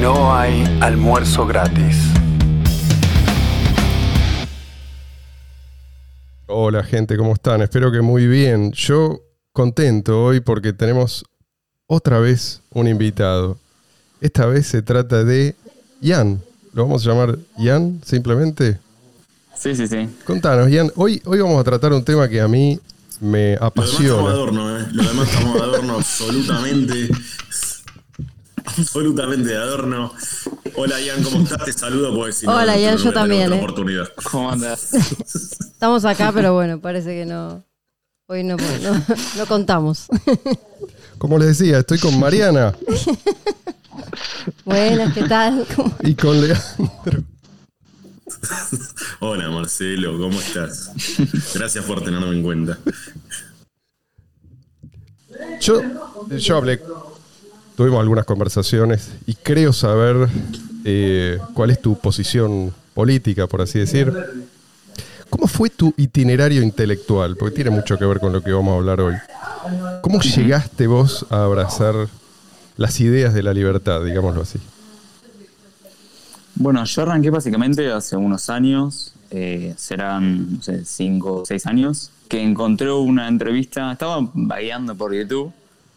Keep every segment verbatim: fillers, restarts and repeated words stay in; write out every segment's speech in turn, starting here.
No hay almuerzo gratis. Hola gente, ¿cómo están? Espero que muy bien. Yo contento hoy porque tenemos otra vez un invitado. Esta vez se trata de Ian. ¿Lo vamos a llamar Ian simplemente? Sí, sí, sí. Contanos, Ian. Hoy, hoy vamos a tratar un tema que a mí me apasiona. Lo demás estamos de adorno, ¿eh? Lo demás estamos de adorno absolutamente. Absolutamente de adorno. Hola Ian, ¿cómo estás? Te saludo porque si no, Hola no, Ian, no yo voy a tener también, otra ¿eh? oportunidad. ¿Cómo andas? Estamos acá, pero bueno, parece que no. Hoy no, no, no contamos. Como les decía, estoy con Mariana. Buenas, ¿qué tal? ¿Cómo? Y con Leandro. Hola Marcelo, ¿cómo estás? Gracias por tenerme en cuenta. Yo, yo hablé, tuvimos algunas conversaciones y creo saber eh, cuál es tu posición política, por así decir. ¿Cómo fue tu itinerario intelectual? Porque tiene mucho que ver con lo que vamos a hablar hoy. ¿Cómo llegaste vos a abrazar las ideas de la libertad, digámoslo así? Bueno, yo arranqué básicamente hace unos años, eh, serán, no sé, cinco o seis años, que encontré una entrevista, estaba vagueando por YouTube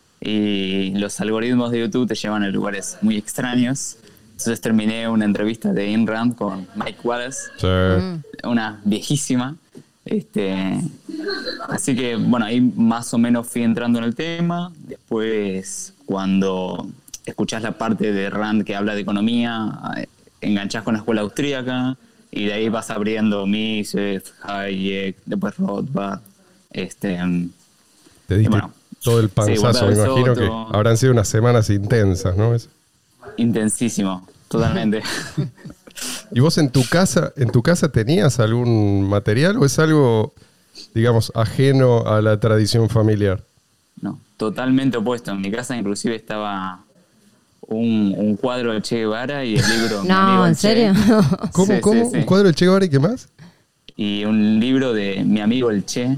y los algoritmos de YouTube te llevan a lugares muy extraños. Entonces terminé una entrevista de Ayn Rand con Mike Wallace, Sí. una viejísima. Este, así que, bueno, ahí más o menos fui entrando en el tema. Después, cuando escuchás la parte de Rand que habla de economía, enganchás con la escuela austríaca y de ahí vas abriendo Mises, Hayek, después Rothbard. Este, Te diste bueno, todo el panzazo, sí, me imagino que Soto. habrán sido unas semanas intensas, ¿no? Intensísimo, totalmente. ¿Y vos en tu casa, en tu casa tenías algún material o es algo, digamos, ajeno a la tradición familiar? No, totalmente opuesto. En mi casa inclusive estaba un, un cuadro de Che Guevara y el libro Mi amigo No, el ¿en Che. serio? ¿Cómo? Sí, ¿Cómo? sí, sí. ¿Un cuadro de Che Guevara y qué más? Y un libro de Mi amigo el Che.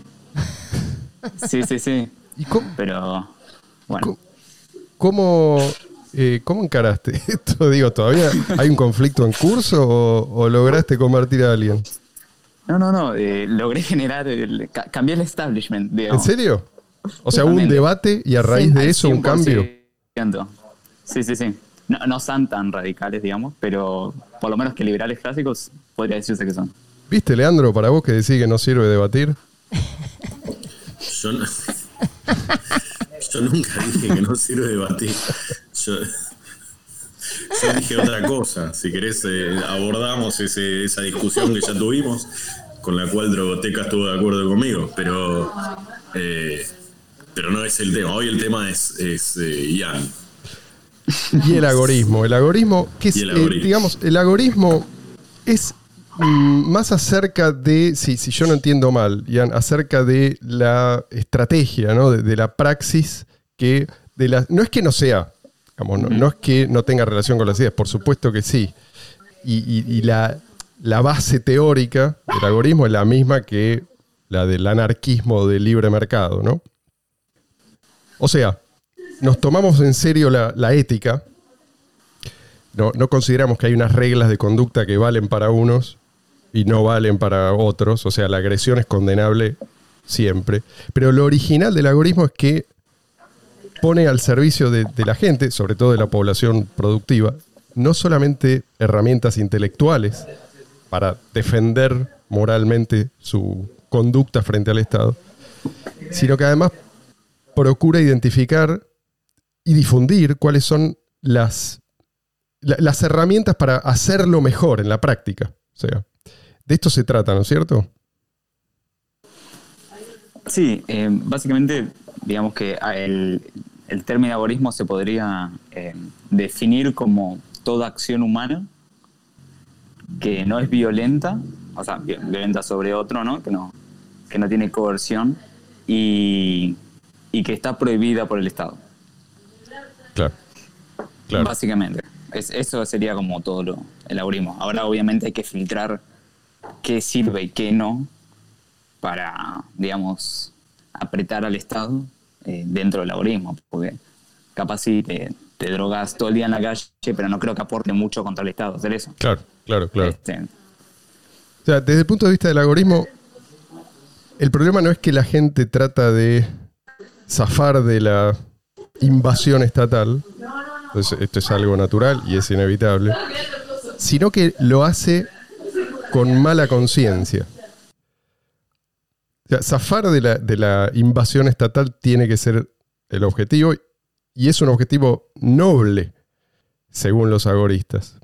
Sí, sí, sí. ¿Y cómo, Pero, bueno. cómo, eh, cómo encaraste esto? Digo, ¿todavía hay un conflicto en curso o, o lograste convertir a alguien? No, no, no. Eh, logré generar, el, ca- cambié el establishment, ¿En digamos. serio? O sea, hubo un Totalmente. debate y a raíz de Al eso un cambio. cien por ciento. Sí, sí, sí. No, no son tan radicales, digamos, pero por lo menos que liberales clásicos podría decirse que son. ¿Viste, Leandro, para vos que decís que no sirve debatir? Yo, no- yo nunca dije que no sirve debatir. Yo, yo dije otra cosa. Si querés, eh, abordamos ese, esa discusión que ya tuvimos, con la cual Drogoteca estuvo de acuerdo conmigo, pero, eh, pero no es el tema. Hoy el tema es, es eh, Ian. Y el agorismo. El agorismo, que es, Y el eh, agorismo. digamos, el agorismo es mm, más acerca de, si, si yo no entiendo mal, Ian, acerca de la estrategia, ¿no? De, de la praxis, que de la, no es que no sea, digamos, no, no es que no tenga relación con las ideas, por supuesto que sí. Y, y- y la, la base teórica del agorismo es la misma que la del anarquismo del libre mercado, ¿no? O sea, nos tomamos en serio la, la ética. No, no consideramos que hay unas reglas de conducta que valen para unos y no valen para otros. O sea, la agresión es condenable siempre. Pero lo original del agorismo es que pone al servicio de, de la gente, sobre todo de la población productiva, no solamente herramientas intelectuales para defender moralmente su conducta frente al Estado, sino que además procura identificar y difundir cuáles son las, la- las herramientas para hacerlo mejor en la práctica. O sea, de esto se trata, ¿no es cierto? Sí, eh, básicamente, digamos que el, el término agorismo se podría eh, definir como toda acción humana que no es violenta, o sea, vi- violenta sobre otro, ¿no? Que no, que no tiene coerción y, y que está prohibida por el Estado. Claro. Claro. Básicamente. Es, eso sería como todo lo, el agorismo. Ahora, obviamente, hay que filtrar qué sirve y qué no para, digamos, apretar al Estado eh, dentro del algoritmo, porque capaz si te, te drogas todo el día en la calle, pero no creo que aporte mucho contra el Estado hacer eso. Claro, claro, claro. Este, O sea, desde el punto de vista del algoritmo, el problema no es que la gente trata de zafar de la invasión estatal, entonces esto es algo natural y es inevitable, sino que lo hace con mala conciencia. O sea, zafar de la, de la invasión estatal tiene que ser el objetivo, y es un objetivo noble, según los agoristas.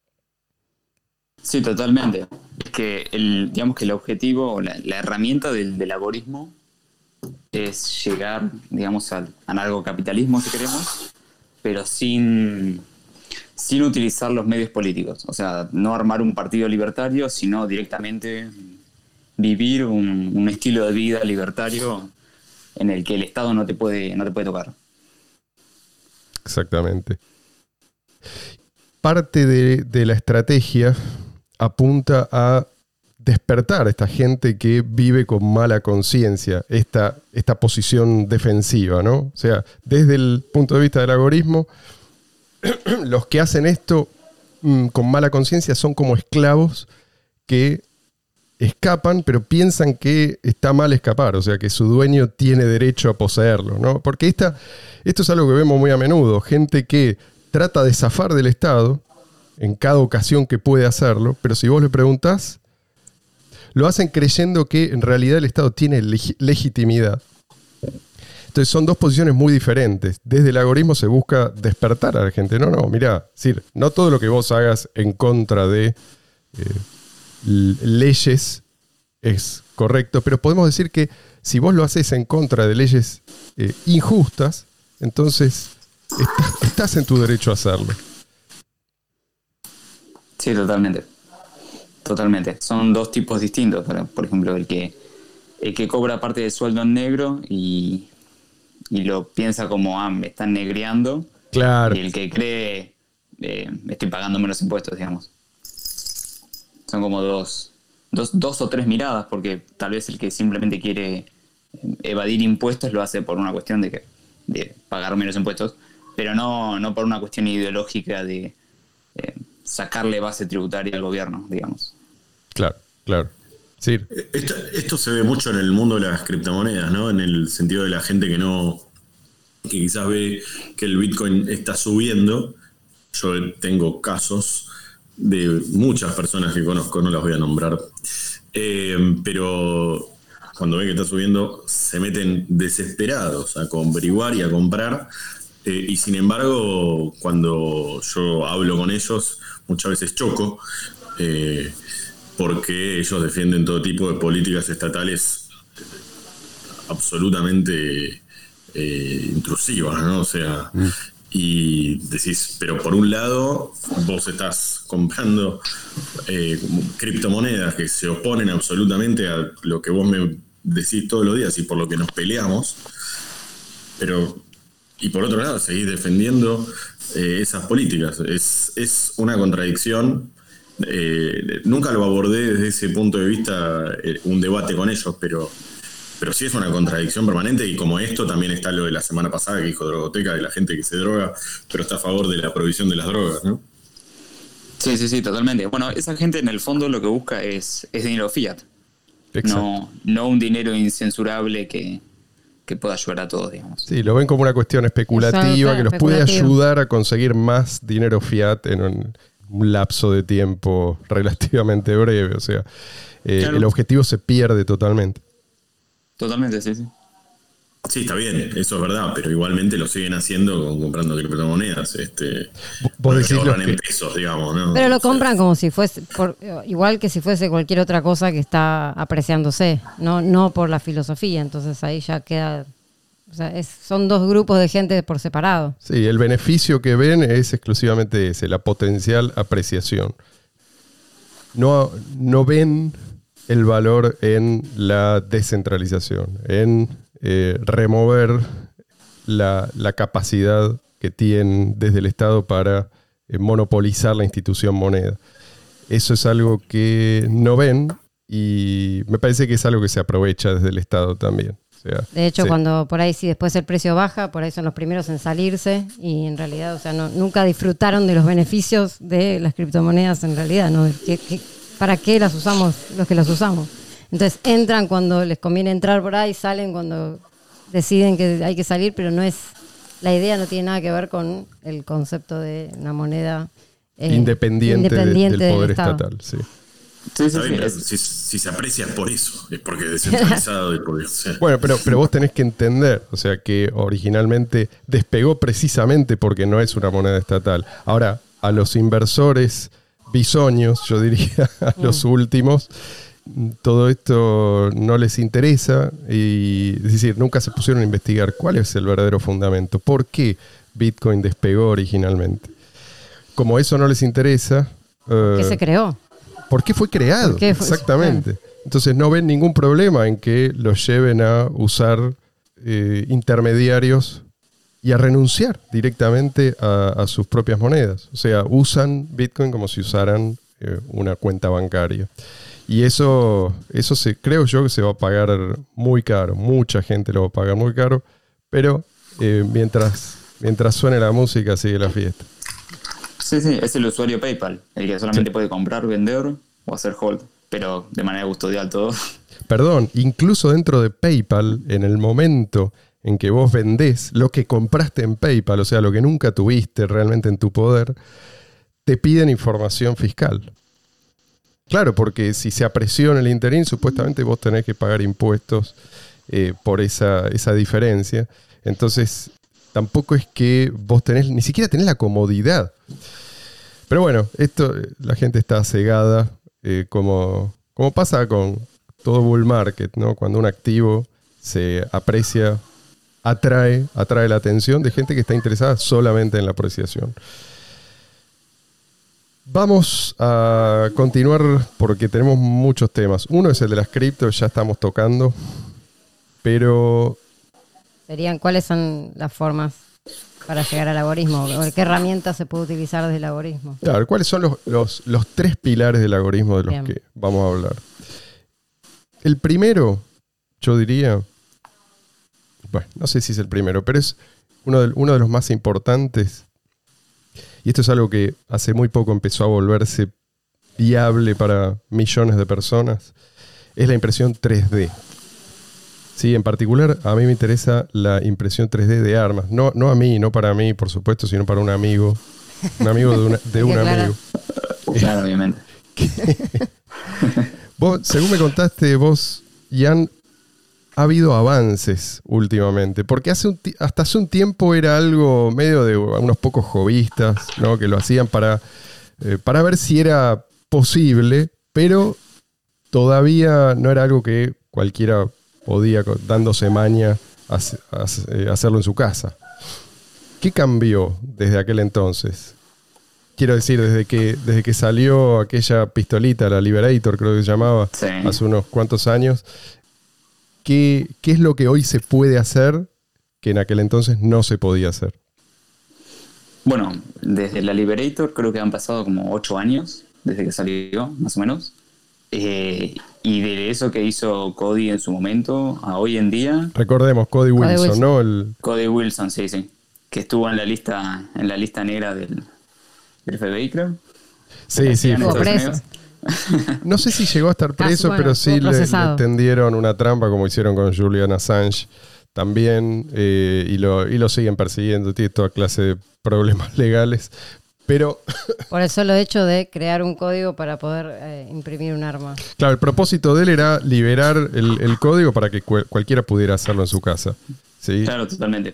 Sí, totalmente. Es que el, digamos que el objetivo, la, la herramienta del, del algoritmo es llegar, digamos, al anarcocapitalismo, si queremos, pero sin, sin utilizar los medios políticos. O sea, no armar un partido libertario, sino directamente vivir un, un estilo de vida libertario en el que el Estado no te puede, no te puede tocar. Exactamente. Parte de, de la estrategia apunta a despertar a esta gente que vive con mala conciencia, esta, esta posición defensiva, ¿no? O sea, desde el punto de vista del algoritmo, los que hacen esto mmm, con mala conciencia son como esclavos que escapan, pero piensan que está mal escapar, o sea, que su dueño tiene derecho a poseerlo, ¿no? Porque esta, esto es algo que vemos muy a menudo, gente que trata de zafar del Estado en cada ocasión que puede hacerlo, pero si vos le preguntás, lo hacen creyendo que en realidad el Estado tiene leg- legitimidad. Entonces son dos posiciones muy diferentes. Desde el algoritmo se busca despertar a la gente. No, no, mirá, es decir, no todo lo que vos hagas en contra de eh, l- leyes es correcto, pero podemos decir que si vos lo haces en contra de leyes eh, injustas, entonces estás, estás en tu derecho a hacerlo. Sí, totalmente. Totalmente. Son dos tipos distintos. Por ejemplo, el que, el que cobra parte del sueldo en negro y, y lo piensa como, ah, me están negreando. Claro. Y el que cree, eh, estoy pagando menos impuestos, digamos. Son como dos, dos, dos o tres miradas, porque tal vez el que simplemente quiere evadir impuestos lo hace por una cuestión de, que, de pagar menos impuestos, pero no, no por una cuestión ideológica de eh, sacarle base tributaria al gobierno, digamos. Claro, claro. Sí. Esto, esto se ve mucho en el mundo de las criptomonedas, ¿no? En el sentido de la gente que no, que quizás ve que el Bitcoin está subiendo. Yo tengo casos de muchas personas que conozco, no las voy a nombrar, eh, pero cuando ven que está subiendo se meten desesperados a averiguar y a comprar, eh, y sin embargo cuando yo hablo con ellos muchas veces choco, eh, porque ellos defienden todo tipo de políticas estatales absolutamente eh, intrusivas, ¿no? O sea, mm. y decís, pero por un lado vos estás comprando eh, criptomonedas que se oponen absolutamente a lo que vos me decís todos los días y por lo que nos peleamos, pero y por otro lado seguís defendiendo eh, esas políticas. Es, es una contradicción. Eh, nunca lo abordé desde ese punto de vista, eh, un debate con ellos, pero, pero sí es una contradicción permanente, y como esto también está lo de la semana pasada que dijo Drogoteca, de la gente que se droga, pero está a favor de la prohibición de las drogas, ¿no? Sí, sí, sí, totalmente. Bueno, esa gente en el fondo lo que busca es, es dinero fiat, no, no un dinero incensurable que, que pueda ayudar a todos, digamos. Sí, lo ven como una cuestión especulativa Exacto, que los puede ayudar a conseguir más dinero fiat en un... un lapso de tiempo relativamente breve, o sea, eh, claro. El objetivo se pierde totalmente. Totalmente, sí, sí. Sí, está bien, eso es verdad, pero igualmente lo siguen haciendo comprando criptomonedas. Este, Vos decís lo que... en pesos, digamos, ¿no? Pero lo compran o sea, como si fuese, por, igual que si fuese cualquier otra cosa que está apreciándose, no, no por la filosofía, entonces ahí ya queda... O sea, es, son dos grupos de gente por separado. Sí, el beneficio que ven es exclusivamente ese, la potencial apreciación. No, no ven el valor en la descentralización, en eh, remover la, la capacidad que tienen desde el Estado para eh, monopolizar la institución moneda. Eso es algo que no ven y me parece que es algo que se aprovecha desde el Estado también. O sea, De hecho, sí. cuando por ahí si después el precio baja, por ahí son los primeros en salirse y en realidad, o sea, no, nunca disfrutaron de los beneficios de las criptomonedas en realidad, ¿no? ¿Qué, qué, ¿Para qué las usamos los que las usamos? Entonces entran cuando les conviene entrar por ahí, salen cuando deciden que hay que salir, pero no es, la idea no tiene nada que ver con el concepto de una moneda eh, independiente, de- independiente del poder Estado. estatal, sí. Sí, sí, Está sí, bien, es- si, si se aprecia es por eso, es porque es descentralizado el poder. O sea, Bueno, pero, pero vos tenés que entender, o sea, que originalmente despegó precisamente porque no es una moneda estatal. Ahora, a los inversores bisoños, yo diría, a los últimos, todo esto no les interesa y, es decir, nunca se pusieron a investigar cuál es el verdadero fundamento, por qué Bitcoin despegó originalmente. Como eso no les interesa, ¿Qué eh, se creó? ¿por qué fue creado? ¿Por qué fue- Exactamente. Entonces no ven ningún problema en que los lleven a usar eh, intermediarios y a renunciar directamente a, a sus propias monedas. O sea, usan Bitcoin como si usaran eh, una cuenta bancaria. Y eso, eso se, creo yo que se va a pagar muy caro. Mucha gente lo va a pagar muy caro. Pero eh, mientras, mientras suene la música, sigue la fiesta. sí, sí, es el usuario PayPal, el que solamente Sí. puede comprar, vender o hacer hold, pero de manera custodial todo. Perdón, incluso dentro de PayPal, en el momento en que vos vendés lo que compraste en PayPal, o sea, lo que nunca tuviste realmente en tu poder, te piden información fiscal. Claro, porque si se apreció en el interín, supuestamente vos tenés que pagar impuestos eh, por esa, esa diferencia. Entonces, tampoco es que vos tenés, ni siquiera tenés la comodidad. Pero bueno, esto, la gente está cegada, eh, como, como pasa con todo bull market, ¿no? Cuando un activo se aprecia, atrae, atrae la atención de gente que está interesada solamente en la apreciación. Vamos a continuar porque tenemos muchos temas. Uno es el de las criptos, ya estamos tocando, pero Serían, ¿cuáles son las formas para llegar al algoritmo? ¿O ¿Qué herramientas se puede utilizar desde el algoritmo? claro, ¿cuáles son los, los, los tres pilares del algoritmo de los Bien. que vamos a hablar? El primero, yo diría, bueno, no sé si es el primero, pero es uno de, uno de los más importantes. Y esto es algo que hace muy poco empezó a volverse viable para millones de personas. Es la impresión tres D. Sí, en particular a mí me interesa la impresión tres D de armas. No, no a mí, no para mí, por supuesto, sino para un amigo. Un amigo de, una- de Hay un que aclarar. amigo. Claro, obviamente. Vos, según me contaste, vos, Ian, ha habido avances últimamente, porque hace un ti- hasta hace un tiempo era algo medio de unos pocos hobbyistas, ¿no? Que lo hacían para, eh, para ver si era posible, pero todavía no era algo que cualquiera podía, co- dándose maña, hace- hace- eh, hacerlo en su casa. ¿Qué cambió desde aquel entonces? Quiero decir, desde que, desde que salió aquella pistolita, la Liberator, creo que se llamaba, Sí. hace unos cuantos años, ¿qué, qué es lo que hoy se puede hacer que en aquel entonces no se podía hacer? Bueno, desde la Liberator creo que han pasado como ocho años desde que salió, más o menos. Eh, y de eso que hizo Cody en su momento a hoy en día, Recordemos, Cody Cody Wilson, Wilson. ¿no? El, Cody Wilson, sí, sí, que estuvo en la lista, en la lista negra del, del F B I, creo. sí, sí. En Estuvo fue- Estados preso. Unidos. No sé si llegó a estar Casi, preso, bueno, pero sí estuvo le, le procesado. tendieron una trampa como hicieron con Julian Assange también, eh, y, lo, y lo siguen persiguiendo, tiene toda clase de problemas legales. Pero, Por el solo hecho de crear un código para poder eh, imprimir un arma. claro, el propósito de él era liberar el, el código para que cual- cualquiera pudiera hacerlo en su casa. ¿Sí? Claro, totalmente.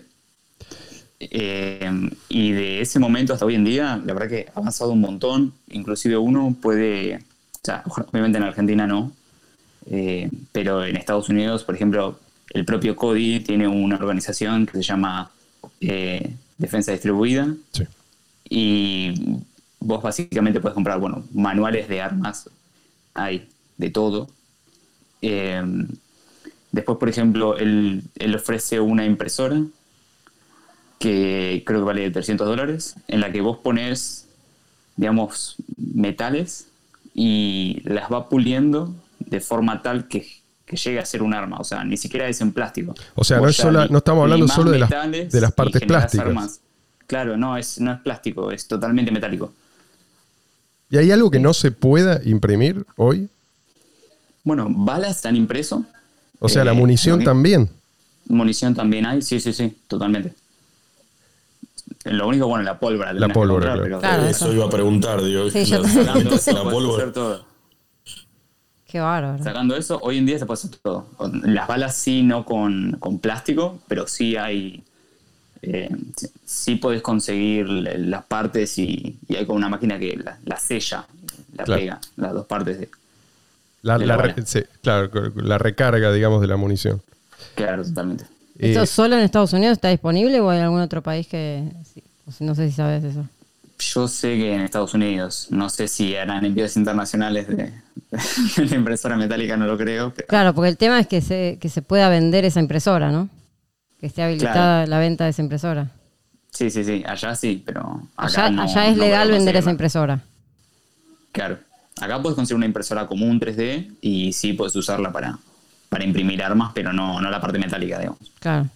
Eh, y de ese momento hasta hoy en día, la verdad que ha avanzado un montón. Inclusive uno puede, o sea, obviamente en Argentina no, eh, pero en Estados Unidos, por ejemplo, el propio Cody tiene una organización que se llama eh, Defensa Distribuida. Sí. Y vos básicamente puedes comprar, bueno, manuales de armas, hay de todo. Eh, después, por ejemplo, él, él ofrece una impresora que creo que vale trescientos dólares, en la que vos pones, digamos, metales y las va puliendo de forma tal que que llegue a ser un arma, o sea, ni siquiera es en plástico. O sea, no, Vos es ya sola, li- no estamos hablando limás solo de las, metales de las y partes generás plásticas. armas. Claro, no es, no es plástico, es totalmente metálico. ¿Y hay algo que no se pueda imprimir hoy? Bueno, balas están impreso. O sea, Eh, la munición lo que- también. Munición también hay, sí, sí, sí, totalmente. Lo único, bueno, la pólvora. La tenés que pólvora, comprar, claro. Claro, Eh, eso. eso iba a preguntar, digo. Sí, yo la- también. Sacando meterse eso, la podés pólvora. hacer todo. Qué bárbaro. Sacando eso, hoy en día se puede hacer todo. Las balas sí, no con, con plástico, pero sí hay... Eh, sí, sí podés conseguir las partes y, y hay como una máquina que la, la sella, la Claro. pega, las dos partes. De, La, de la la re- bala. sí, claro, la recarga, digamos, de la munición. claro, totalmente. ¿Esto Eh, solo en Estados Unidos está disponible o hay algún otro país que... sí, o si- no sé si sabes eso. Yo sé que en Estados Unidos, no sé si harán envíos internacionales de, de la impresora metálica, no lo creo. Pero Claro, porque el tema es que se, que se pueda vender esa impresora, ¿no? Que esté habilitada Claro. la venta de esa impresora. sí, sí, sí, allá sí, pero acá Allá, no, allá es no legal podés vender esa conseguirla. impresora. Claro. Acá puedes conseguir una impresora común tres D y sí puedes usarla para, para imprimir armas, pero no, no la parte metálica, digamos. Claro.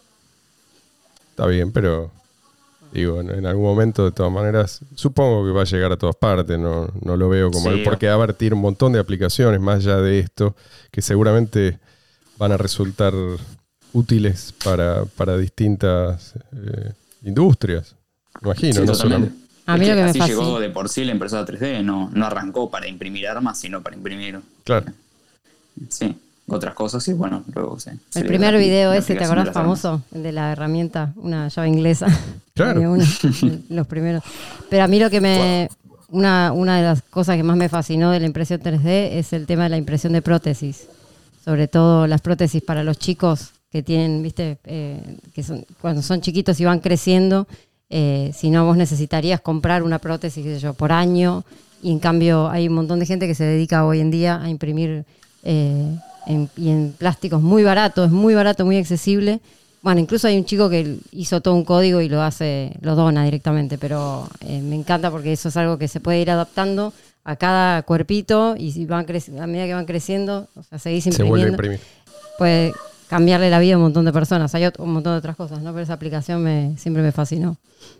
Está bien, pero digo, en, en algún momento, de todas maneras, supongo que va a llegar a todas partes. No, no lo veo como... Sí, porque va a haber tiene un montón de aplicaciones más allá de esto que seguramente van a resultar útiles para, para distintas eh, industrias. Imagino, Sí, no totalmente. solamente... A mí Es lo que me así fascina- llegó de por sí la impresora tres D, no, no arrancó para imprimir armas, sino para imprimir, Claro. sí, otras cosas y bueno, luego sí. El primer video ese, ¿te acordás, acordás famoso? El de la herramienta, una llave inglesa. Claro. Había uno, los primeros. Pero a mí lo que me... Una, una de las cosas que más me fascinó de la impresión tres D es el tema de la impresión de prótesis. Sobre todo las prótesis para los chicos que tienen, viste, eh, que son, cuando son chiquitos y van creciendo, eh, si no vos necesitarías comprar una prótesis, qué sé yo, por año, y en cambio hay un montón de gente que se dedica hoy en día a imprimir eh, en, y en plásticos muy barato, es muy barato, muy accesible. Bueno, incluso hay un chico que hizo todo un código y lo hace, lo dona directamente, pero eh, me encanta porque eso es algo que se puede ir adaptando a cada cuerpito y si van creci- a medida que van creciendo, o sea, seguís Se vuelve a imprimiendo, imprimir. puede cambiarle la vida a un montón de personas. Hay otro- un montón de otras cosas, ¿no? Pero esa aplicación me, siempre me fascinó.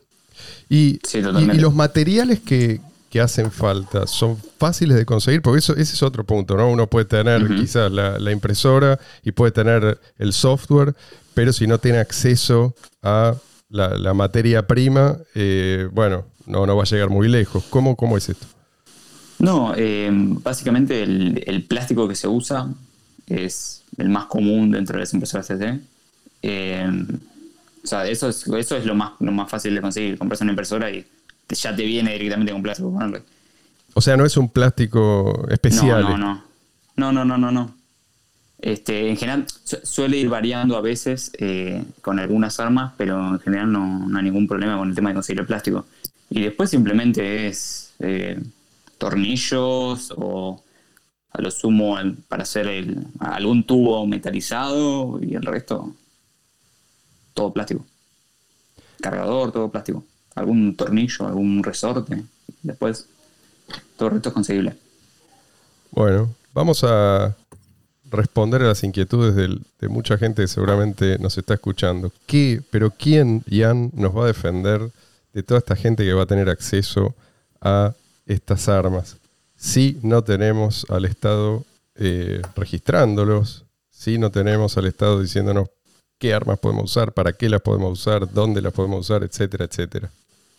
Y, Sí, y- totalmente. y los materiales que, que hacen falta son fáciles de conseguir, porque eso, ese es otro punto, ¿no? Uno puede tener Ujú. quizás la, la impresora y puede tener el software, pero si no tiene acceso a la, la materia prima, eh, bueno, no, no va a llegar muy lejos. ¿Cómo, cómo es esto? No, eh, básicamente el, el plástico que se usa es el más común dentro de las impresoras tres D. Eh, o sea, eso es, eso es lo más, lo más fácil de conseguir. Compras una impresora y te- ya te viene directamente con plástico. Ponerle. O sea, no es un plástico especial. No, no, no. No, no, no, no, no. Este, en general su- suele ir variando a veces eh, con algunas armas, pero en general no, no hay ningún problema con el tema de conseguir el plástico. Y después simplemente es eh, tornillos o a lo sumo al- para hacer el, algún tubo metalizado y el resto todo plástico. Cargador, todo plástico. Algún tornillo, algún resorte. Después todo el resto es conseguible. Bueno, vamos a responder a las inquietudes del- de mucha gente que seguramente nos está escuchando. ¿Qué, pero quién, Ian, nos va a defender de toda esta gente que va a tener acceso a estas armas? Si no tenemos al Estado eh, registrándolos, si no tenemos al Estado diciéndonos qué armas podemos usar, para qué las podemos usar, dónde las podemos usar, etcétera, etcétera.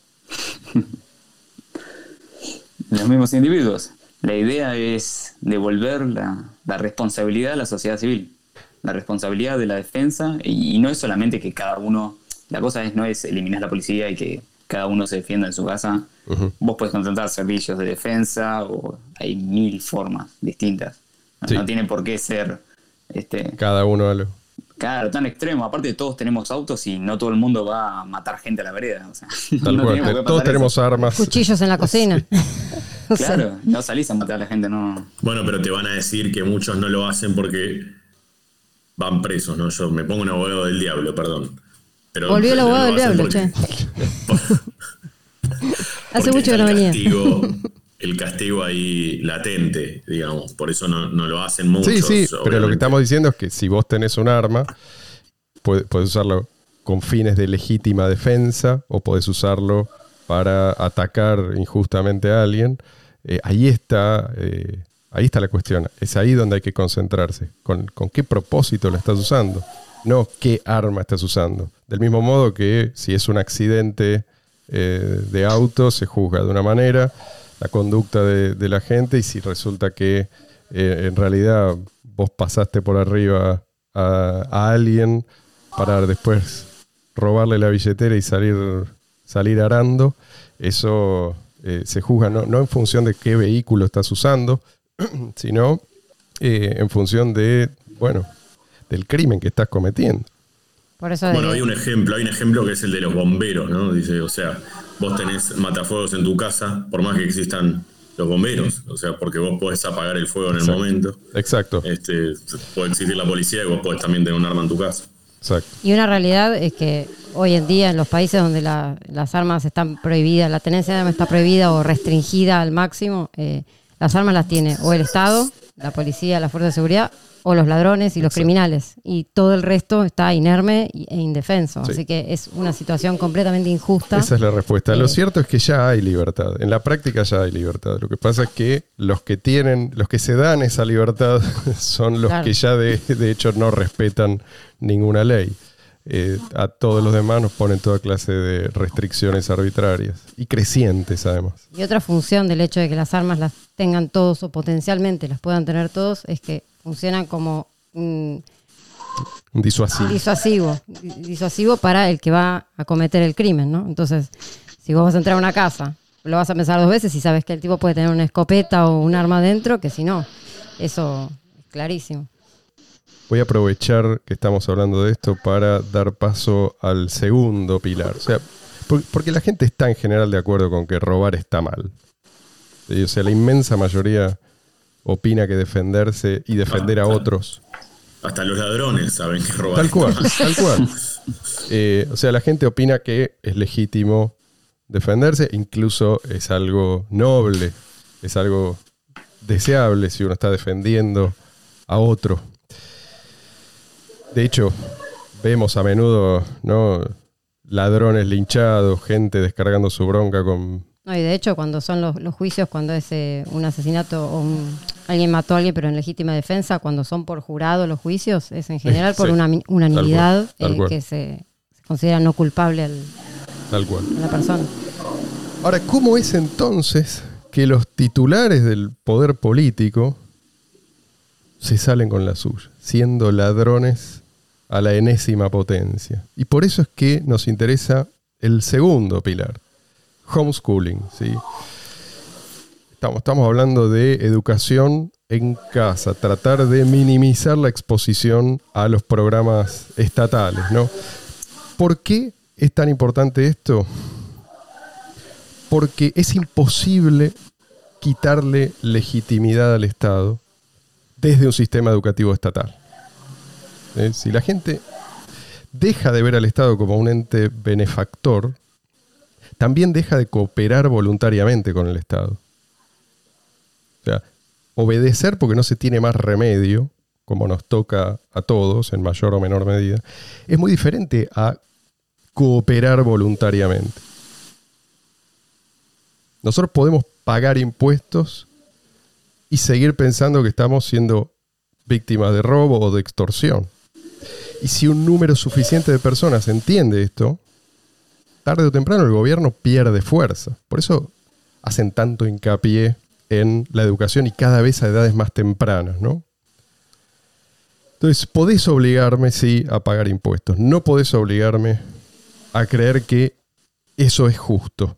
Los mismos individuos. La idea es devolver la, la responsabilidad a la sociedad civil, la responsabilidad de la defensa, y, y no es solamente que cada uno, la cosa es no es eliminar la policía y que cada uno se defienda en su casa. Ujú. Vos podés contratar servicios de defensa o hay mil formas distintas. No, Sí. no tiene por qué ser este, Cada uno algo. claro, tan extremo. Aparte todos tenemos autos y no todo el mundo va a matar gente a la vereda. O sea, Tal no cual. tiene por qué Todos pasar tenemos eso. armas. Cuchillos en la cocina. O sea, Claro, no salís a matar a la gente, no. Bueno, pero te van a decir que muchos no lo hacen porque van presos, ¿no? Yo me pongo un abogado del diablo, perdón. Pero volvió el no abogado lo del hacen diablo, porque- che. Hace porque mucho que está no el venía. castigo, el castigo ahí latente, digamos. Por eso no, no lo hacen muchos. Sí, sí, obviamente. pero lo que estamos diciendo es que si vos tenés un arma, puedes, puedes usarlo con fines de legítima defensa o podés usarlo para atacar injustamente a alguien. Eh, ahí está eh, ahí está la cuestión. Es ahí donde hay que concentrarse. ¿Con, con qué propósito lo estás usando? No qué arma estás usando. Del mismo modo que si es un accidente eh, de auto, se juzga de una manera la conducta de, de la gente, y si resulta que eh, en realidad vos pasaste por arriba a, a alguien para después robarle la billetera y salir, salir arando, eso eh, se juzga no, no en función de qué vehículo estás usando, sino eh, en función de, bueno, del crimen que estás cometiendo. Por eso bueno, de... hay un ejemplo, hay un ejemplo que es el de los bomberos, ¿no? Dice, o sea, vos tenés matafuegos en tu casa, por más que existan los bomberos, o sea, porque vos podés apagar el fuego en Exacto. el momento. Exacto. Este, puede existir la policía y vos podés también tener un arma en tu casa. Exacto. Y una realidad es que hoy en día en los países donde la, las armas están prohibidas, la tenencia de armas está prohibida o restringida al máximo, eh, las armas las tiene o el Estado, la policía, la fuerza de seguridad, o los ladrones y los Exacto. criminales. Y todo el resto está inerme e indefenso. Sí. Así que es una situación completamente injusta. Esa es la respuesta. Eh, Lo cierto es que ya hay libertad. En la práctica ya hay libertad. Lo que pasa es que los que tienen, los que se dan esa libertad son los Claro. que ya de, de hecho no respetan ninguna ley. Eh, a todos los demás nos ponen toda clase de restricciones arbitrarias y crecientes además. Y otra función del hecho de que las armas las tengan todos o potencialmente las puedan tener todos es que funcionan como un Un disuasivo. disuasivo, disuasivo para el que va a cometer el crimen, ¿no? Entonces, si vos vas a entrar a una casa, lo vas a pensar dos veces y sabes que el tipo puede tener una escopeta o un arma adentro, que si no, eso es clarísimo. Voy a aprovechar que estamos hablando de esto para dar paso al segundo pilar. O sea, por- porque la gente está en general de acuerdo con que robar está mal. Sí, o sea, la inmensa mayoría opina que defenderse y defender a otros. Hasta los ladrones saben que robar. Tal cual, tal cual. Eh, o sea, la gente opina que es legítimo defenderse, incluso es algo noble, es algo deseable si uno está defendiendo a otro. De hecho, vemos a menudo, ¿no?, ladrones linchados, gente descargando su bronca con... No, y de hecho, cuando son los, los juicios, cuando es eh, un asesinato o un, alguien mató a alguien pero en legítima defensa, cuando son por jurado los juicios, es en general por Sí, una unanimidad tal cual, tal eh, cual. que se, se considera no culpable al, Tal cual. a la persona. Ahora, ¿cómo es entonces que los titulares del poder político se salen con la suya, siendo ladrones a la enésima potencia? Y por eso es que nos interesa el segundo pilar, homeschooling, ¿sí? Estamos, estamos hablando de educación en casa, tratar de minimizar la exposición a los programas estatales, ¿no? ¿Por qué es tan importante esto? Porque es imposible quitarle legitimidad al Estado desde un sistema educativo estatal. ¿Eh? Si la gente deja de ver al Estado como un ente benefactor, también deja de cooperar voluntariamente con el Estado. O sea, obedecer porque no se tiene más remedio, como nos toca a todos en mayor o menor medida, es muy diferente a cooperar voluntariamente. Nosotros podemos pagar impuestos y seguir pensando que estamos siendo víctimas de robo o de extorsión. Y si un número suficiente de personas entiende esto, tarde o temprano el gobierno pierde fuerza. Por eso hacen tanto hincapié en la educación y cada vez a edades más tempranas, ¿no? Entonces, podés obligarme, sí, a pagar impuestos. No podés obligarme a creer que eso es justo.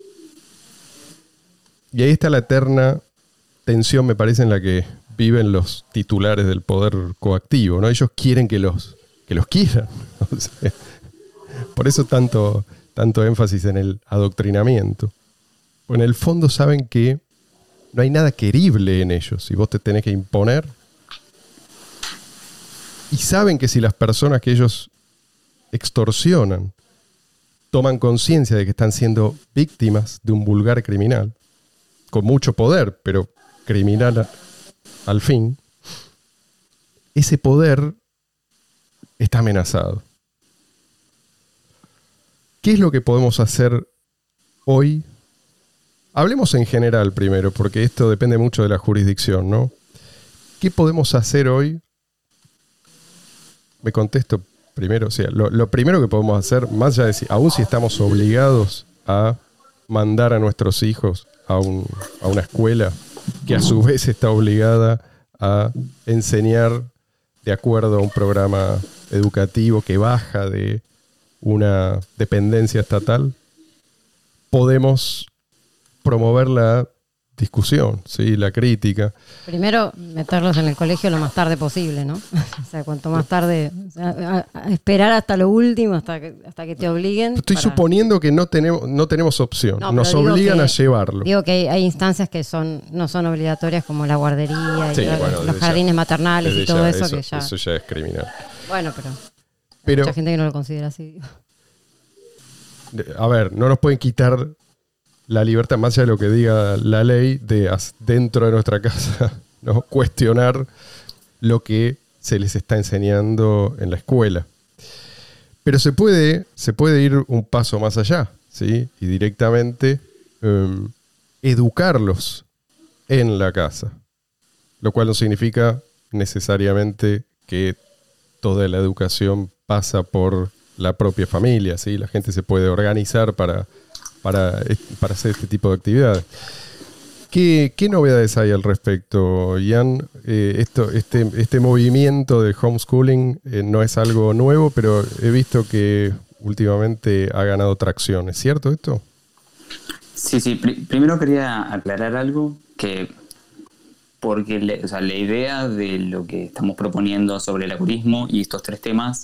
Y ahí está la eterna tensión, me parece, en la que viven los titulares del poder coactivo, ¿no? Ellos quieren que los, que los quieran. O sea, por eso tanto, tanto énfasis en el adoctrinamiento. Pues en el fondo saben que no hay nada querible en ellos. Si vos te tenés que imponer. Y saben que si las personas que ellos extorsionan toman conciencia de que están siendo víctimas de un vulgar criminal, con mucho poder, pero criminal a, al fin, ese poder está amenazado. ¿Qué es lo que podemos hacer hoy? Hablemos en general primero, porque esto depende mucho de la jurisdicción, ¿no? ¿Qué podemos hacer hoy? Me contesto primero, o sea, lo, lo primero que podemos hacer, más allá de si, aún si estamos obligados a mandar a nuestros hijos a, un, a una escuela que a su vez está obligada a enseñar de acuerdo a un programa educativo que baja de una dependencia estatal, podemos promover la discusión, ¿sí? La crítica. Primero, meterlos en el colegio lo más tarde posible, ¿no? O sea, cuanto más tarde, o sea, a, a esperar hasta lo último, hasta que, hasta que te obliguen. Estoy para... suponiendo que no tenemos, no tenemos opción. No, Nos digo obligan que, a llevarlo. Digo que hay, hay instancias que son no son obligatorias, como la guardería y Sí, los, bueno, los jardines ya, maternales y todo ya, eso, eso que ya... Eso ya es criminal. Bueno, pero, Pero hay mucha gente que no lo considera así. A ver, no nos pueden quitar la libertad, más allá de lo que diga la ley, de dentro de nuestra casa, ¿no? Cuestionar lo que se les está enseñando en la escuela. Pero se puede, se puede ir un paso más allá, ¿sí? Y directamente um, educarlos en la casa. Lo cual no significa necesariamente que toda la educación pasa por la propia familia, ¿sí? La gente se puede organizar para... Para, para hacer este tipo de actividades. ¿Qué, qué novedades hay al respecto, Ian? Eh, esto, este, este movimiento de homeschooling eh, no es algo nuevo, pero he visto que últimamente ha ganado tracción. ¿Es cierto esto? Sí, sí. Pr- primero quería aclarar algo, que porque le, o sea, la idea de lo que estamos proponiendo sobre el acurismo y estos tres temas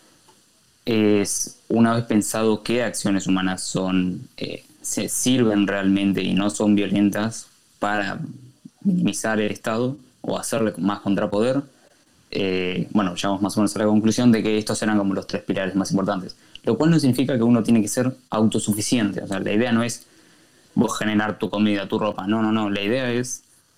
es, una vez pensado qué acciones humanas son eh, se sirven realmente y no son violentas para minimizar el Estado o hacerle más contrapoder, eh, bueno, llegamos más o menos a la conclusión de que estos eran como los tres pilares más importantes, lo cual no significa que uno tiene que ser autosuficiente. O sea, la idea no es vos generar tu comida, tu ropa, no, no, no, la idea es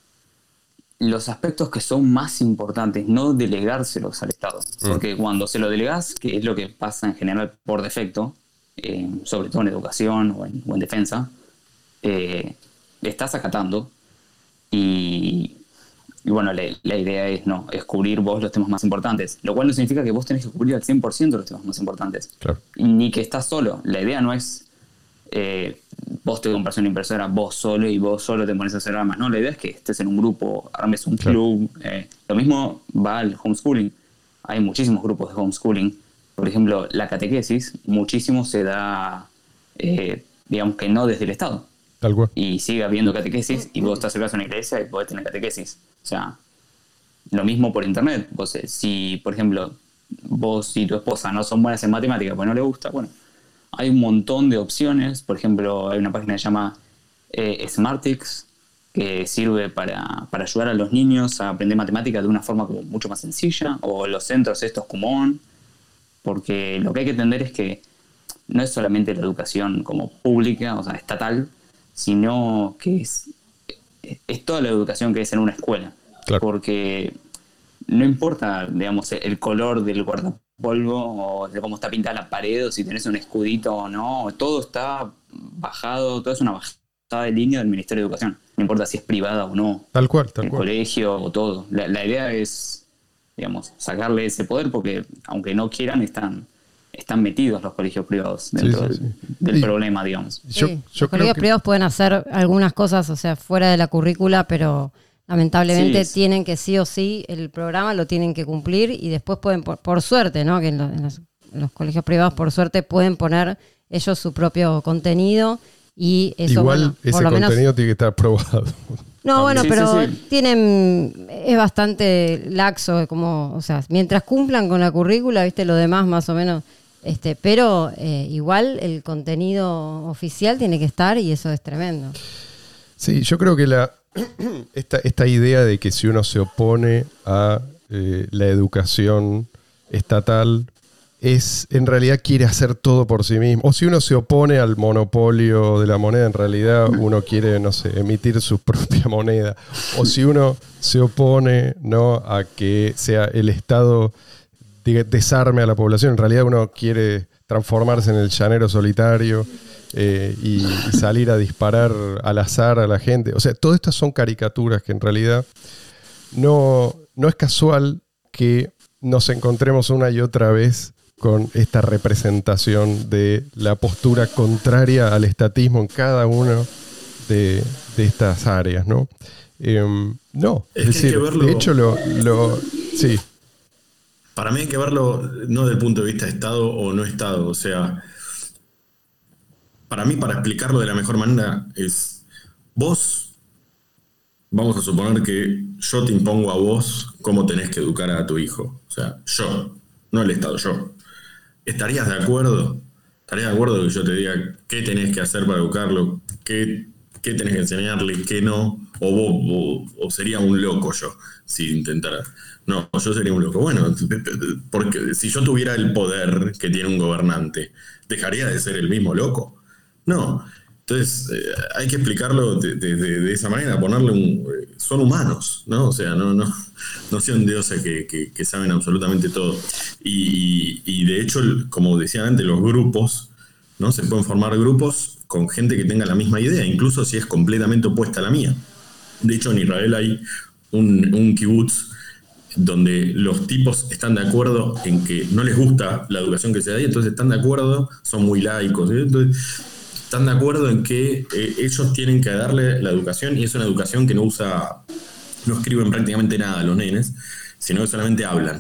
los aspectos que son más importantes, no delegárselos al Estado. Mm. Porque cuando se lo delegás, que es lo que pasa en general por defecto, eh, sobre todo en educación o en, o en defensa, eh, le estás acatando y, y bueno, la, la idea es no, es cubrir vos los temas más importantes, lo cual no significa que vos tenés que cubrir al cien por ciento los temas más importantes. Claro. Ni que estás solo. La idea no es Eh, vos te compras una impresora vos solo y vos solo te pones a hacer armas. No, la idea es que estés en un grupo, armes un club. Eh, lo mismo va al homeschooling. Hay muchísimos grupos de homeschooling. Por ejemplo, la catequesis, muchísimo se da, eh, digamos que no desde el Estado. Tal cual. Y sigue habiendo catequesis y vos te acercás a una iglesia y podés tener catequesis. O sea, lo mismo por internet. Vos, eh, si, por ejemplo, vos y tu esposa no son buenas en matemáticas, pues no le gusta, bueno, hay un montón de opciones. Por ejemplo, hay una página que se llama eh, Smartix, que sirve para, para ayudar a los niños a aprender matemáticas de una forma como mucho más sencilla, o los centros estos Kumon, porque lo que hay que entender es que no es solamente la educación como pública, o sea, estatal, sino que es, es toda la educación que es en una escuela. Claro. Porque no importa, digamos, el color del guardapolvo o de cómo está pintada la pared o si tenés un escudito o no, todo está bajado, todo es una bajada de línea del Ministerio de Educación. No importa si es privada o no. Tal cual, tal el cual. colegio o todo. La, la idea es, digamos, sacarle ese poder porque, aunque no quieran, están, están metidos los colegios privados dentro sí, sí, sí. del, del sí. problema, digamos. Sí, yo, yo los colegios que... privados pueden hacer algunas cosas, o sea, fuera de la currícula, pero lamentablemente sí, tienen que sí o sí, el programa lo tienen que cumplir y después pueden, por, por suerte, ¿no? Que en los, en, los, en los colegios privados, por suerte, pueden poner ellos su propio contenido y eso, igual bueno, ese por lo contenido menos, tiene que estar aprobado. No, bueno, sí, pero sí, sí. tienen, es bastante laxo, como, o sea, mientras cumplan con la currícula, viste, lo demás más o menos, este, pero eh, igual el contenido oficial tiene que estar y eso es tremendo. Sí, yo creo que la esta, esta idea de que si uno se opone a eh, la educación estatal, es, en realidad quiere hacer todo por sí mismo. O si uno se opone al monopolio de la moneda, en realidad uno quiere, no sé, emitir su propia moneda. O si uno se opone, ¿no?, a que sea el Estado de, desarme a la población, en realidad uno quiere transformarse en el llanero solitario eh, y, y salir a disparar al azar a la gente. O sea, todas estas son caricaturas que en realidad no, no es casual que nos encontremos una y otra vez con esta representación de la postura contraria al estatismo en cada una de, de estas áreas, ¿no? Eh, no, es, es decir, verlo, de hecho, lo, lo sí. Para mí hay que verlo no desde el punto de vista de Estado o no Estado. O sea, para mí, para explicarlo de la mejor manera, es vos, vamos a suponer que yo te impongo a vos cómo tenés que educar a tu hijo. O sea, yo, no el Estado, yo. ¿Estarías de acuerdo? ¿Estarías de acuerdo que yo te diga qué tenés que hacer para educarlo? ¿Qué, qué tenés que enseñarle? ¿Qué no? ¿O vos, o, o sería un loco yo si intentara? No, yo sería un loco. Bueno, porque si yo tuviera el poder que tiene un gobernante, ¿dejaría de ser el mismo loco? No. Entonces, eh, hay que explicarlo de, de, de, de esa manera, ponerle un... Eh, son humanos, ¿no? O sea, no, no, no sean dioses que, que, que saben absolutamente todo. Y, y, y de hecho, como decía antes, los grupos, ¿no? Se pueden formar grupos con gente que tenga la misma idea, incluso si es completamente opuesta a la mía. De hecho, en Israel hay un, un kibutz donde los tipos están de acuerdo en que no les gusta la educación que se da ahí, entonces están de acuerdo, son muy laicos, ¿sí? Entonces están de acuerdo en que eh, ellos tienen que darle la educación, y es una educación que no usa, no escriben prácticamente nada a los nenes, sino que solamente hablan.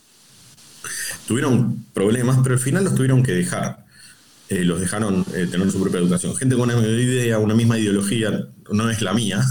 Tuvieron problemas, pero al final los tuvieron que dejar. Eh, los dejaron eh, tener su propia educación. Gente con una idea, una misma ideología, no es la mía.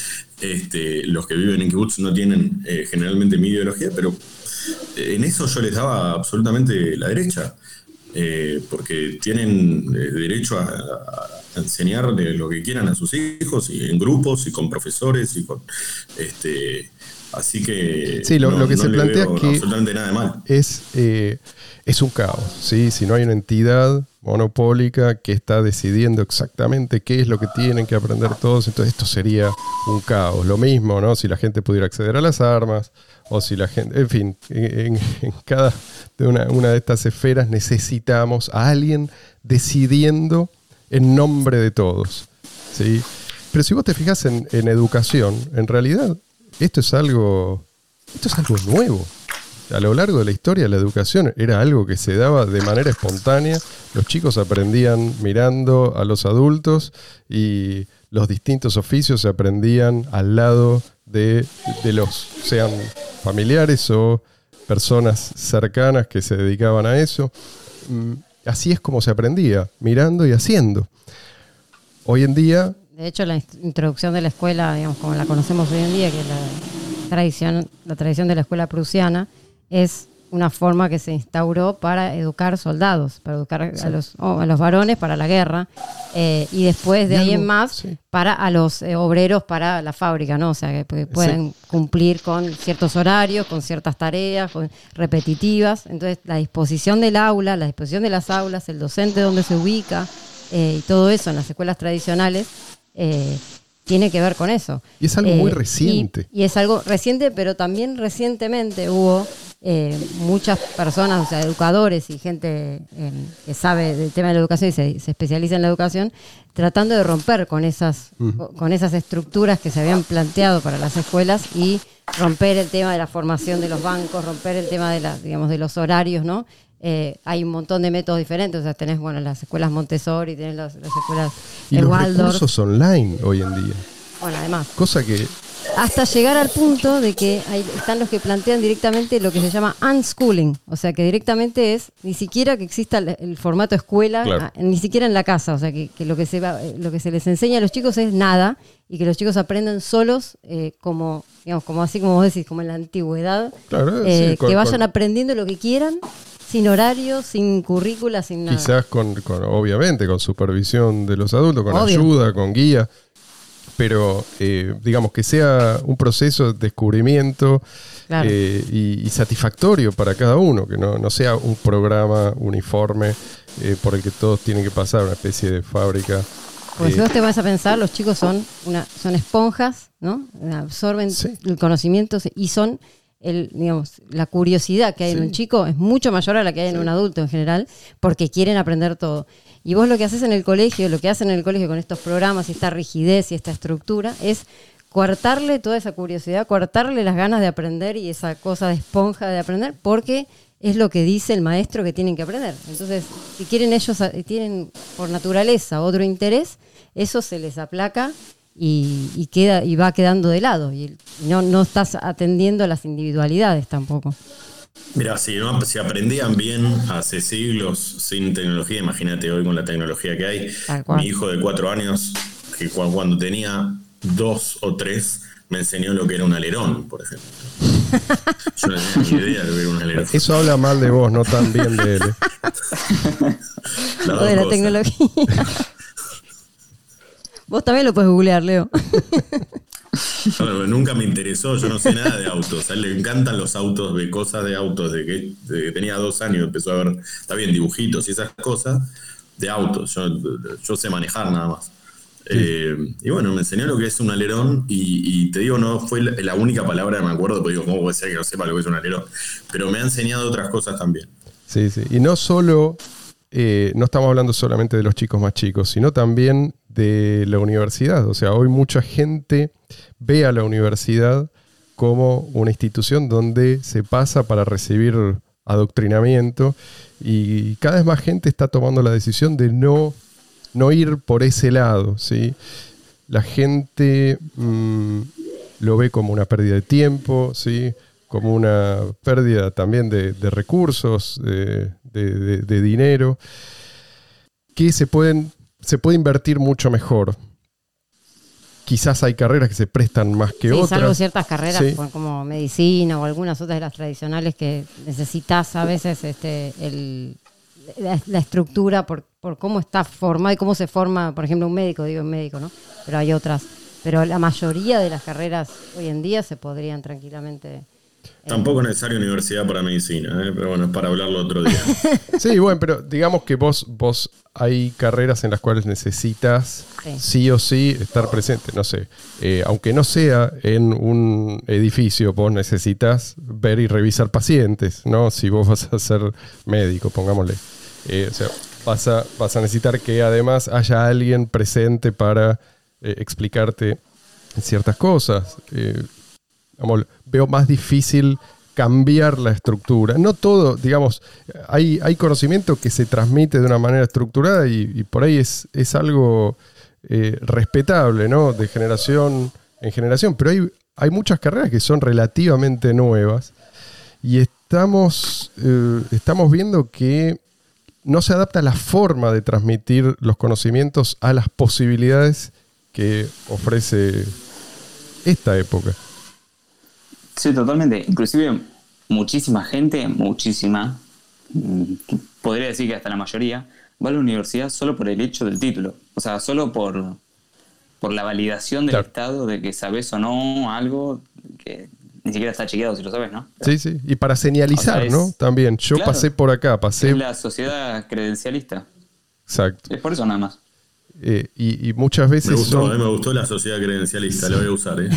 Este, los que viven en kibbutz no tienen eh, generalmente mi ideología, pero eh, en eso yo les daba absolutamente la derecha. Eh, porque tienen eh, derecho a, a enseñarle lo que quieran a sus hijos, y en grupos y con profesores y con este, así que sí, lo, no, lo que no se le plantea veo es que absolutamente nada de mal. Es, eh, es un caos, ¿sí? Si no hay una entidad monopólica que está decidiendo exactamente qué es lo que tienen que aprender todos, entonces esto sería un caos. Lo mismo, ¿no? Si la gente pudiera acceder a las armas, o si la gente, en fin, en, en cada de una, una de estas esferas necesitamos a alguien decidiendo en nombre de todos, ¿sí? Pero si vos te fijas en, en educación, en realidad esto es algo, esto es algo nuevo. A lo largo de la historia, la educación era algo que se daba de manera espontánea. Los chicos aprendían mirando a los adultos, y los distintos oficios se aprendían al lado de, de los, sean familiares o personas cercanas que se dedicaban a eso. Así es como se aprendía, mirando y haciendo. Hoy en día... De hecho, la introducción de la escuela, digamos, como la conocemos hoy en día, que es la tradición, la tradición de la escuela prusiana, es una forma que se instauró para educar soldados, para educar sí. a, los, oh, a los varones para la guerra, eh, y después de y ahí algo, en más sí. para a los eh, obreros para la fábrica, ¿no? O sea, que, que pueden sí. cumplir con ciertos horarios, con ciertas tareas con, repetitivas. Entonces, la disposición del aula, la disposición de las aulas, el docente donde se ubica, eh, y todo eso en las escuelas tradicionales, eh, tiene que ver con eso. Y es algo eh, muy reciente. Y, y es algo reciente, pero también recientemente hubo eh, muchas personas, o sea, educadores y gente eh, que sabe del tema de la educación y se, se especializa en la educación, tratando de romper con esas, uh-huh. con esas estructuras que se habían planteado para las escuelas, y romper el tema de la formación de los bancos, romper el tema de, la, digamos, de los horarios, ¿no? Eh, hay un montón de métodos diferentes, o sea, tenés, bueno, las escuelas Montessori, tenés las, las escuelas y los Waldorf. Recursos online hoy en día. Bueno, además. Cosa que... Hasta llegar al punto de que hay, están los que plantean directamente lo que se llama unschooling, o sea, que directamente es ni siquiera que exista el, el formato escuela, claro. a, ni siquiera en la casa, o sea, que, que lo que se va, lo que se les enseña a los chicos es nada, y que los chicos aprendan solos, eh, como, digamos, como así como vos decís, como en la antigüedad, claro, eh, sí, con, que vayan con... aprendiendo lo que quieran, sin horario, sin currícula, sin nada. Quizás con, con obviamente, con supervisión de los adultos, con Obvio. ayuda, con guía. pero eh, digamos que sea un proceso de descubrimiento, claro. eh, y, y satisfactorio para cada uno, que no, no sea un programa uniforme eh, por el que todos tienen que pasar, una especie de fábrica. Pues eh, si vos te vas a pensar, los chicos son una son esponjas, ¿no? Absorben sí. el conocimiento y son el, digamos, la curiosidad que hay sí. en un chico es mucho mayor a la que hay sí. en un adulto en general, porque quieren aprender todo. Y vos lo que haces en el colegio, lo que hacen en el colegio con estos programas y esta rigidez y esta estructura es coartarle toda esa curiosidad, coartarle las ganas de aprender y esa cosa de esponja de aprender, porque es lo que dice el maestro que tienen que aprender. Entonces, si quieren ellos, tienen por naturaleza otro interés, eso se les aplaca y, y queda y va quedando de lado. Y no, no estás atendiendo a las individualidades tampoco. Mira, si, no, si aprendían bien hace siglos sin tecnología, imagínate hoy con la tecnología que hay. Mi hijo de cuatro años, que cuando tenía dos o tres, me enseñó lo que era un alerón, por ejemplo. Yo no tenía ni idea de lo que era un alerón. Eso habla mal de vos, no tan bien de él. O de la tecnología. Vos también lo puedes googlear, Leo. Bueno, nunca me interesó, yo no sé nada de autos. A él le encantan los autos, de cosas de autos, de que, de que tenía dos años, empezó a ver, está bien, dibujitos y esas cosas de autos. Yo, yo sé manejar nada más. Sí. Eh, y bueno, me enseñó lo que es un alerón y, y te digo, no fue la, la única palabra que me acuerdo, porque digo, ¿cómo puede ser que no sepa lo que es un alerón? Pero me ha enseñado otras cosas también. Sí, sí. Y no solo, eh, no estamos hablando solamente de los chicos más chicos, sino también de la universidad. O sea, hoy mucha gente ve a la universidad como una institución donde se pasa para recibir adoctrinamiento y cada vez más gente está tomando la decisión de no, no ir por ese lado, ¿sí? La gente mmm, lo ve como una pérdida de tiempo, ¿sí? Como una pérdida también de, de recursos, de, de, de, de dinero, que se pueden se puede invertir mucho mejor. Quizás hay carreras que se prestan más que sí, otras. Salvo ciertas carreras sí. como medicina o algunas otras de las tradicionales que necesitas a veces este, el, la, la estructura por, por cómo está formada y cómo se forma, por ejemplo, un médico, digo un médico, ¿no? Pero hay otras. Pero la mayoría de las carreras hoy en día se podrían tranquilamente... Tampoco es necesaria universidad para medicina, ¿eh? Pero bueno, es para hablarlo otro día. Sí, bueno, pero digamos que vos, vos hay carreras en las cuales necesitas sí, sí o sí estar presente. No sé, eh, aunque no sea en un edificio, vos necesitas ver y revisar pacientes, ¿no? Si vos vas a ser médico, pongámosle. Eh, o sea, vas a, vas a necesitar que además haya alguien presente para eh, explicarte ciertas cosas. Eh, Veo más difícil cambiar la estructura. No todo, digamos, hay, hay conocimiento que se transmite de una manera estructurada y, y por ahí es, es algo eh, respetable, ¿no? De generación en generación, pero hay, hay muchas carreras que son relativamente nuevas y estamos, eh, estamos viendo que no se adapta la forma de transmitir los conocimientos a las posibilidades que ofrece esta época. Sí, totalmente. Inclusive muchísima gente, muchísima, podría decir que hasta la mayoría, va a la universidad solo por el hecho del título. O sea, solo por, por la validación del claro. Estado de que sabes o no algo que ni siquiera está chequeado si lo sabes, ¿no? Sí, sí. Y para señalizar, o sea, es, ¿no? También. Yo claro, pasé por acá, pasé... Es la sociedad credencialista. Exacto. Es por eso nada más. Eh, y, y muchas veces... Me gustó, son... eh, me gustó la sociedad credencialista, sí. La voy a usar, ¿eh?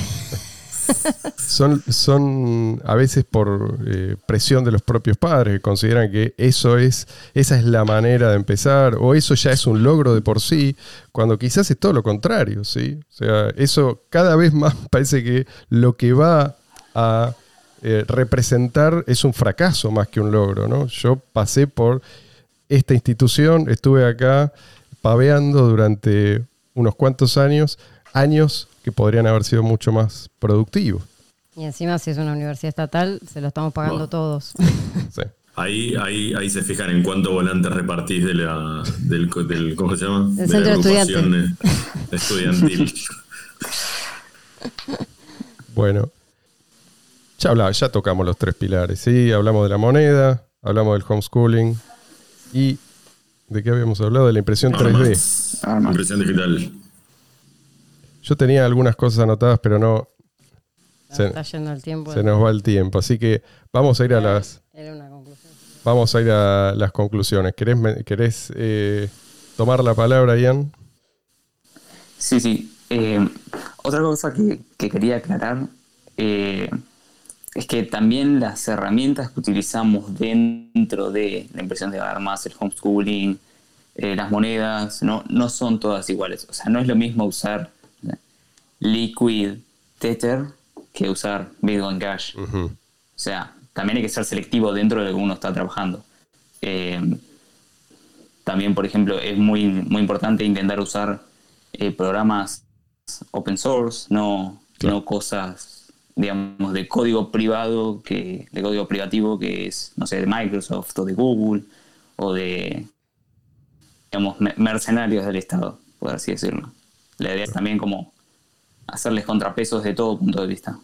Son, son a veces por eh, presión de los propios padres que consideran que eso es, esa es la manera de empezar o eso ya es un logro de por sí, cuando quizás es todo lo contrario, ¿sí? O sea, eso cada vez más parece que lo que va a eh, representar es un fracaso más que un logro, ¿no? Yo pasé por esta institución, estuve acá paveando durante unos cuantos años, años que podrían haber sido mucho más productivos. Y encima, si es una universidad estatal, se lo estamos pagando bueno, todos. Sí. Ahí, ahí, ahí se fijan en cuántos volantes repartís de la, del, del, ¿cómo se llama? Del de centro la agrupación estudiante. estudiantil. Bueno, ya, hablaba, ya tocamos los tres pilares, ¿sí? Hablamos de la moneda, hablamos del homeschooling y ¿de qué habíamos hablado? De la impresión tres D. Impresión digital. Yo tenía algunas cosas anotadas, pero no. Se, Está yendo el tiempo. se nos va el tiempo. Así que vamos a ir a las. Era una conclusión. Vamos a ir a las conclusiones. ¿Querés, querés eh, tomar la palabra, Ian? Sí, sí. Eh, otra cosa que, que quería aclarar eh, es que también las herramientas que utilizamos dentro de la impresión de armas, el homeschooling, eh, las monedas, no, no son todas iguales. O sea, no es lo mismo usar Liquid Tether que usar Bitcoin Cash. Uh-huh. O sea, también hay que ser selectivo dentro de lo que uno está trabajando. Eh, también, por ejemplo, es muy, muy importante intentar usar eh, programas open source, no, claro. no cosas, digamos, de código privado, que de código privativo que es, no sé, de Microsoft o de Google o de, digamos, mercenarios del Estado, por así decirlo. La idea es también como hacerles contrapesos de todo punto de vista.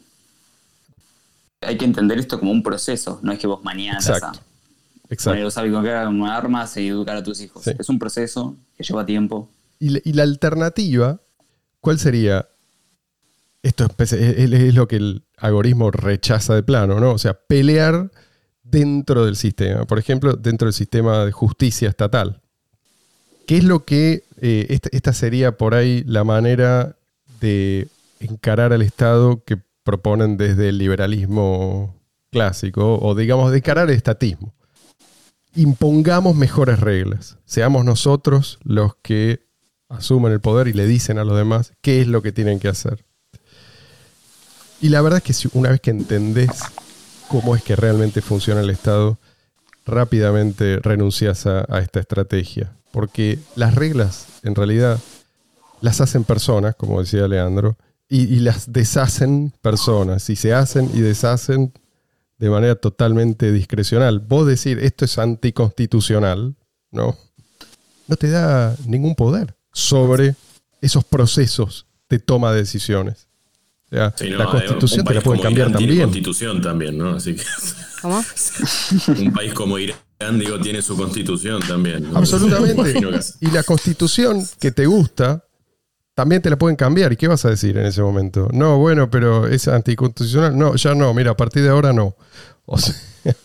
Hay que entender esto como un proceso, no es que vos mañana Exacto. a poner usar con armas y educar a tus hijos. Sí. Es un proceso que lleva tiempo. Y la, y la alternativa, ¿cuál sería? Esto es, es, es lo que el algoritmo rechaza de plano, ¿no? O sea, pelear dentro del sistema. Por ejemplo, dentro del sistema de justicia estatal. ¿Qué es lo que... Eh, esta, esta sería por ahí la manera de encarar al Estado que proponen desde el liberalismo clásico, o digamos, de encarar el estatismo. Impongamos mejores reglas. Seamos nosotros los que asumen el poder y le dicen a los demás qué es lo que tienen que hacer. Y la verdad es que si una vez que entendés cómo es que realmente funciona el Estado, rápidamente renuncias a, a esta estrategia. Porque las reglas, en realidad, las hacen personas, como decía Leandro, y, y las deshacen personas. Y se hacen y deshacen de manera totalmente discrecional. Vos decir, esto es anticonstitucional, ¿no? No te da ningún poder sobre esos procesos de toma de decisiones. O sea, sí, no, la Constitución te la pueden cambiar Irán también. Tiene Constitución también, ¿no? Así que ¿Cómo? Un país como Irán, digo, tiene su Constitución también, ¿no? Absolutamente. Y la Constitución que te gusta también te la pueden cambiar. ¿Y qué vas a decir en ese momento? No, bueno, pero es anticonstitucional. No, ya no. Mira, a partir de ahora no. O sea,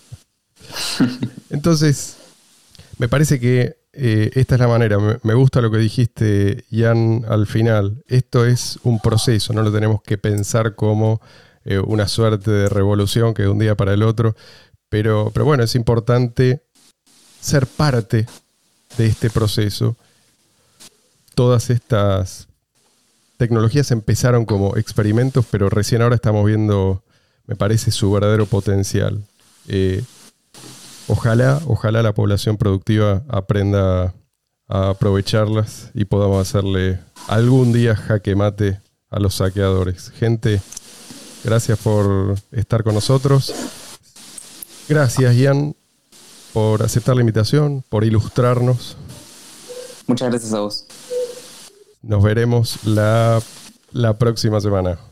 entonces, me parece que eh, esta es la manera. Me, me gusta lo que dijiste, Ian, al final. Esto es un proceso. No lo tenemos que pensar como eh, una suerte de revolución que de un día para el otro. Pero, pero bueno, es importante ser parte de este proceso. Todas estas tecnologías empezaron como experimentos, pero recién ahora estamos viendo, me parece, su verdadero potencial. Eh, ojalá, ojalá la población productiva aprenda a aprovecharlas y podamos hacerle algún día jaque mate a los saqueadores. Gente, gracias por estar con nosotros. Gracias, Ian, por aceptar la invitación, por ilustrarnos. Muchas gracias a vos. Nos veremos la, la próxima semana.